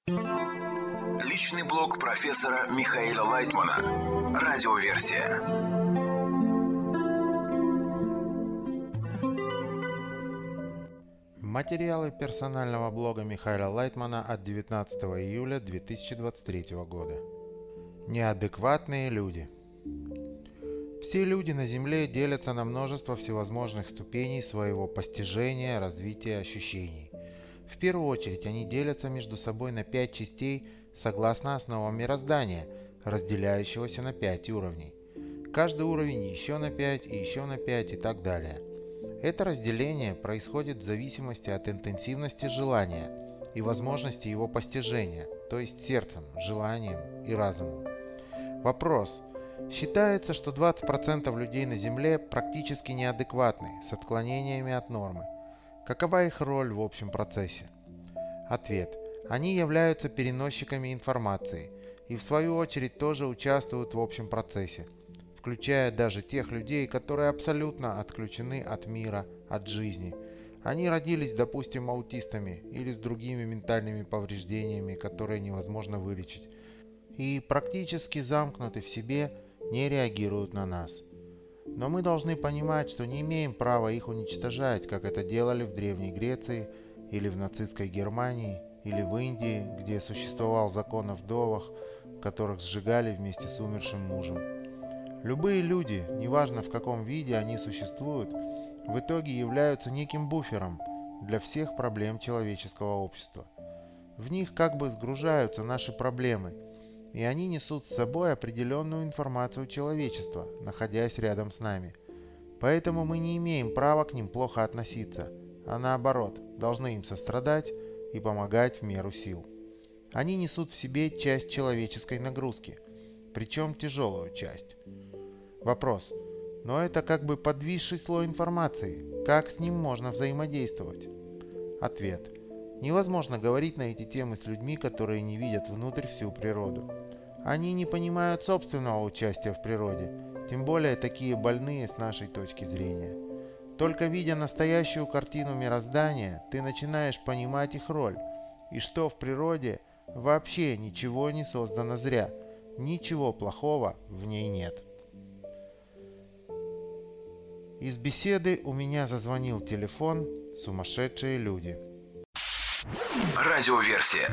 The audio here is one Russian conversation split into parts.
Личный блог профессора Михаила Лайтмана. Радиоверсия. Материалы персонального блога Михаила Лайтмана от 19 июля 2023 года. Неадекватные люди. Все люди на Земле делятся на множество всевозможных ступеней своего постижения, развития ощущений. В первую очередь они делятся между собой на 5 частей согласно основам мироздания, разделяющегося на 5 уровней. Каждый уровень еще на 5 и еще на 5 и так далее. Это разделение происходит в зависимости от интенсивности желания и возможности его постижения, то есть сердцем, желанием и разумом. Вопрос. Считается, что 20% людей на Земле практически неадекватны, с отклонениями от нормы. Какова их роль в общем процессе? Ответ. Они являются переносчиками информации и в свою очередь тоже участвуют в общем процессе, включая даже тех людей, которые абсолютно отключены от мира, от жизни. Они родились, допустим, аутистами или с другими ментальными повреждениями, которые невозможно вылечить, и практически замкнуты в себе, не реагируют на нас. Но мы должны понимать, что не имеем права их уничтожать, как это делали в Древней Греции, или в нацистской Германии, или в Индии, где существовал закон о вдовах, которых сжигали вместе с умершим мужем. Любые люди, неважно в каком виде они существуют, в итоге являются неким буфером для всех проблем человеческого общества. В них как бы сгружаются наши проблемы, и они несут с собой определенную информацию человечества, находясь рядом с нами. Поэтому мы не имеем права к ним плохо относиться, а наоборот, должны им сострадать и помогать в меру сил. Они несут в себе часть человеческой нагрузки, причем тяжелую часть. Вопрос. Но это как бы подвисший слой информации. Как с ним можно взаимодействовать? Ответ. Невозможно говорить на эти темы с людьми, которые не видят внутрь всю природу. Они не понимают собственного участия в природе, тем более такие больные с нашей точки зрения. Только видя настоящую картину мироздания, ты начинаешь понимать их роль, и что в природе вообще ничего не создано зря, ничего плохого в ней нет. Из беседы у меня зазвонил телефон «Сумасшедшие люди». Радиоверсия.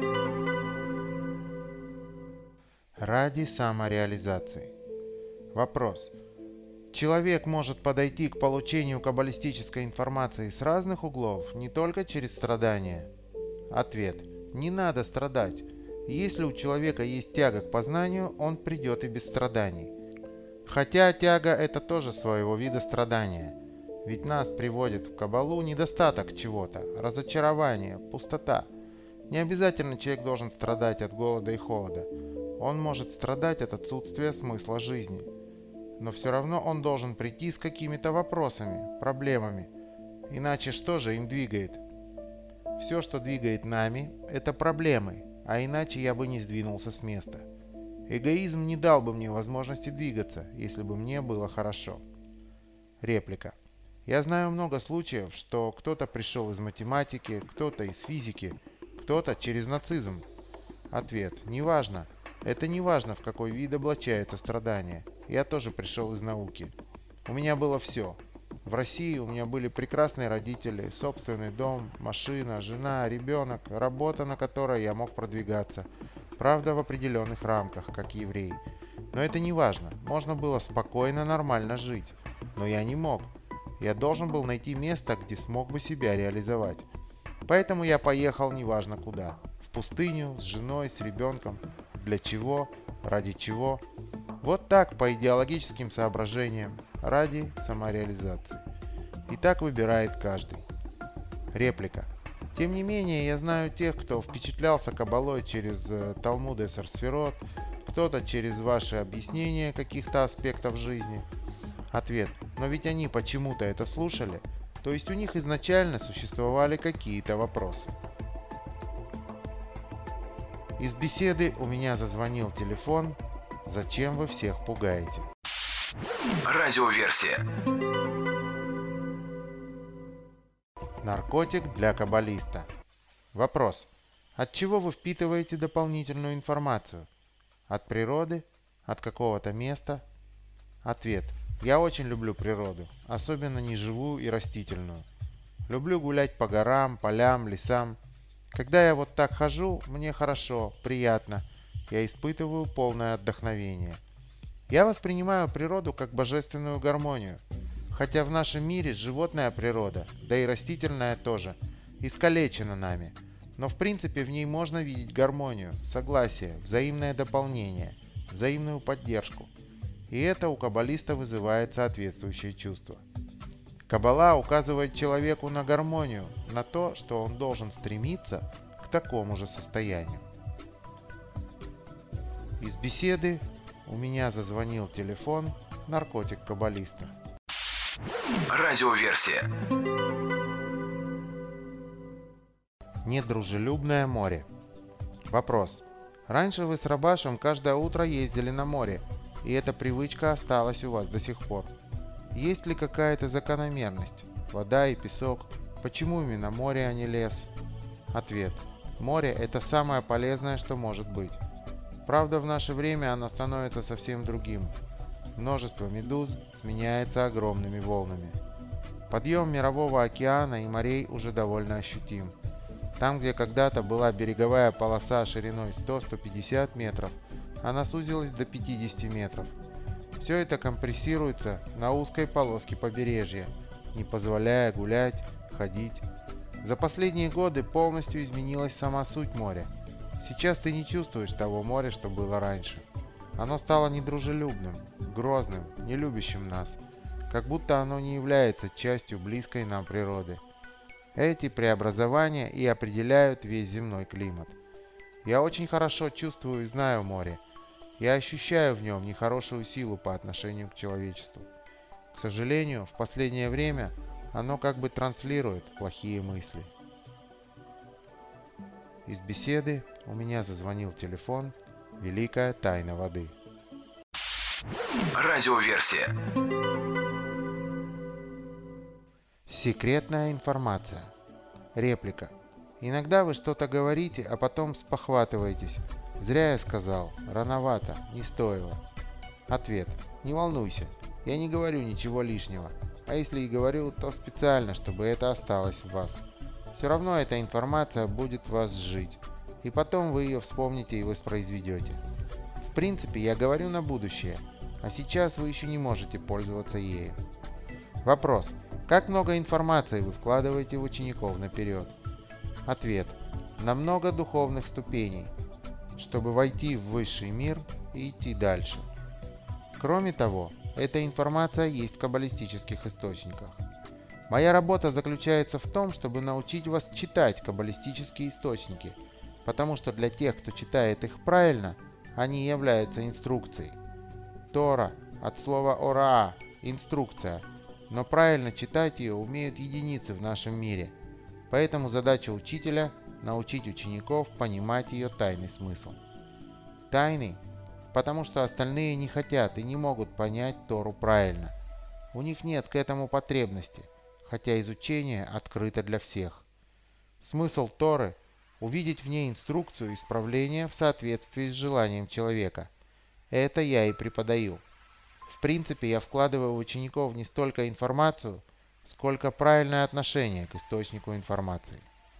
Ради самореализации. Вопрос. Человек может подойти к получению каббалистической информации с разных углов, не только через страдания? Ответ. Не надо страдать. Если у человека есть тяга к познанию, он придет и без страданий. Хотя тяга – это тоже своего вида страдание. Ведь нас приводит в каббалу недостаток чего-то, разочарование, пустота. Не обязательно человек должен страдать от голода и холода. Он может страдать от отсутствия смысла жизни. Но все равно он должен прийти с какими-то вопросами, проблемами. Иначе что же им двигает? Все, что двигает нами, это проблемы, а иначе я бы не сдвинулся с места. Эгоизм не дал бы мне возможности двигаться, если бы мне было хорошо. Реплика. Я знаю много случаев, что кто-то пришел из математики, кто-то из физики, кто-то через нацизм. Ответ. Неважно. Это не важно, в какой вид облачается страдание. Я тоже пришел из науки. У меня было все. В России у меня были прекрасные родители, собственный дом, машина, жена, ребенок, работа, на которой я мог продвигаться. Правда, в определенных рамках, как еврей. Но это не важно. Можно было спокойно, нормально жить. Но я не мог. Я должен был найти место, где смог бы себя реализовать. Поэтому я поехал неважно куда. В пустыню, с женой, с ребенком. Для чего? Ради чего? Вот так, по идеологическим соображениям. Ради самореализации. И так выбирает каждый. Реплика. Тем не менее, я знаю тех, кто впечатлялся каббалой через Талмуд Эсер Сферот, кто-то через ваши объяснения каких-то аспектов жизни. Ответ. Но ведь они почему-то это слушали, то есть у них изначально существовали какие-то вопросы. Из беседы у меня зазвонил телефон. Зачем вы всех пугаете? Радиоверсия. Наркотик для каббалиста. Вопрос. От чего вы впитываете дополнительную информацию? От природы? От какого-то места? Ответ. Я очень люблю природу, особенно неживую и растительную. Люблю гулять по горам, полям, лесам. Когда я вот так хожу, мне хорошо, приятно. Я испытываю полное вдохновение. Я воспринимаю природу как божественную гармонию. Хотя в нашем мире животная природа, да и растительная тоже, искалечена нами. Но в принципе в ней можно видеть гармонию, согласие, взаимное дополнение, взаимную поддержку. И это у каббалиста вызывает соответствующее чувство. Каббала указывает человеку на гармонию, на то, что он должен стремиться к такому же состоянию. Из беседы у меня зазвонил телефон, наркотик каббалиста. Радиоверсия. Недружелюбное море. Вопрос. Раньше вы с Рабашем каждое утро ездили на море, и эта привычка осталась у вас до сих пор. Есть ли какая-то закономерность? Вода и песок. Почему именно море, а не лес? Ответ. Море – это самое полезное, что может быть. Правда, в наше время оно становится совсем другим. Множество медуз сменяется огромными волнами. Подъем мирового океана и морей уже довольно ощутим. Там, где когда-то была береговая полоса шириной 100-150 метров, она сузилась до 50 метров. Все это компрессируется на узкой полоске побережья, не позволяя гулять, ходить. За последние годы полностью изменилась сама суть моря. Сейчас ты не чувствуешь того моря, что было раньше. Оно стало недружелюбным, грозным, не любящим нас, как будто оно не является частью близкой нам природы. Эти преобразования и определяют весь земной климат. Я очень хорошо чувствую и знаю море. Я ощущаю в нем нехорошую силу по отношению к человечеству. К сожалению, в последнее время оно как бы транслирует плохие мысли. Из беседы у меня зазвонил телефон. Великая тайна воды. Радиоверсия. Секретная информация. Реплика. Иногда вы что-то говорите, а потом спохватываетесь. Зря я сказал, рановато, не стоило. Ответ. Не волнуйся, я не говорю ничего лишнего. А если и говорю, то специально, чтобы это осталось в вас. Все равно эта информация будет вас сжить. И потом вы ее вспомните и воспроизведете. В принципе, я говорю на будущее, а сейчас вы еще не можете пользоваться ею. Вопрос. Как много информации вы вкладываете в учеников наперед? Ответ. На много духовных ступеней, чтобы войти в высший мир и идти дальше. Кроме того, эта информация есть в каббалистических источниках. Моя работа заключается в том, чтобы научить вас читать каббалистические источники, потому что для тех, кто читает их правильно, они являются инструкцией. Тора от слова «ораа» – инструкция, но правильно читать ее умеют единицы в нашем мире, поэтому задача учителя – научить учеников понимать ее тайный смысл. Тайный, потому что остальные не хотят и не могут понять Тору правильно. У них нет к этому потребности, хотя изучение открыто для всех. Смысл Торы – увидеть в ней инструкцию исправления в соответствии с желанием человека. Это я и преподаю. В принципе, я вкладываю в учеников не столько информацию, сколько правильное отношение к источнику информации.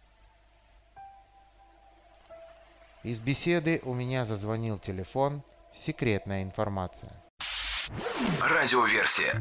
Из беседы у меня зазвонил телефон. Секретная информация. Радиоверсия.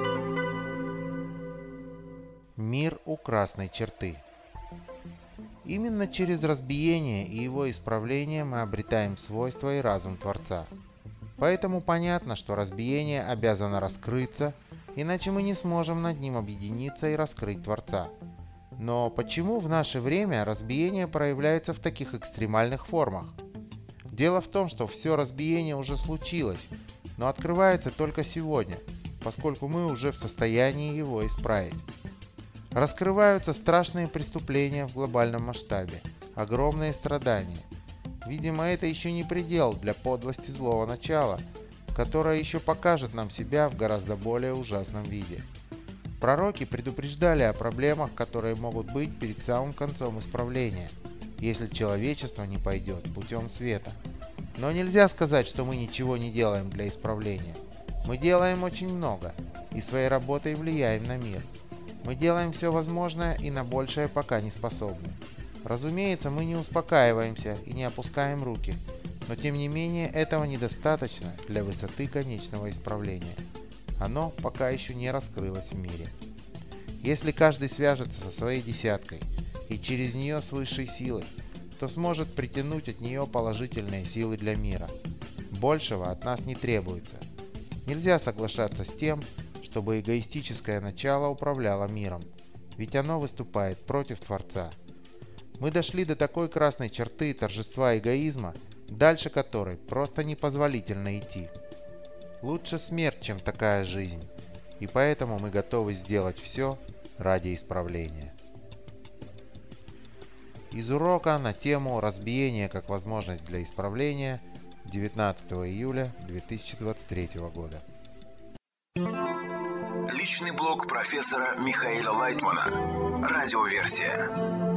Мир у красной черты. Именно через разбиение и его исправление мы обретаем свойства и разум Творца. Поэтому понятно, что разбиение обязано раскрыться, иначе мы не сможем над ним объединиться и раскрыть Творца. Но почему в наше время разбиение проявляется в таких экстремальных формах? Дело в том, что все разбиение уже случилось, но открывается только сегодня, поскольку мы уже в состоянии его исправить. Раскрываются страшные преступления в глобальном масштабе, огромные страдания. Видимо, это еще не предел для подлости злого начала, которое еще покажет нам себя в гораздо более ужасном виде. Пророки предупреждали о проблемах, которые могут быть перед самым концом исправления. если человечество не пойдет путем света. Но нельзя сказать, что мы ничего не делаем для исправления. Мы делаем очень много и своей работой влияем на мир. Мы делаем все возможное и на большее пока не способны. Разумеется, мы не успокаиваемся и не опускаем руки, но тем не менее этого недостаточно для высоты конечного исправления. Оно пока еще не раскрылось в мире. Если каждый свяжется со своей десяткой и через нее с высшей силой, то сможет притянуть от нее положительные силы для мира. Большего от нас не требуется. Нельзя соглашаться с тем, чтобы эгоистическое начало управляло миром, ведь оно выступает против Творца. Мы дошли до такой красной черты торжества эгоизма, дальше которой просто непозволительно идти. Лучше смерть, чем такая жизнь, и поэтому мы готовы сделать все ради исправления. Из урока на тему «Разбиение как возможность для исправления» 19 июля 2023 года. Личный блог профессора Михаила Лайтмана. Радиоверсия.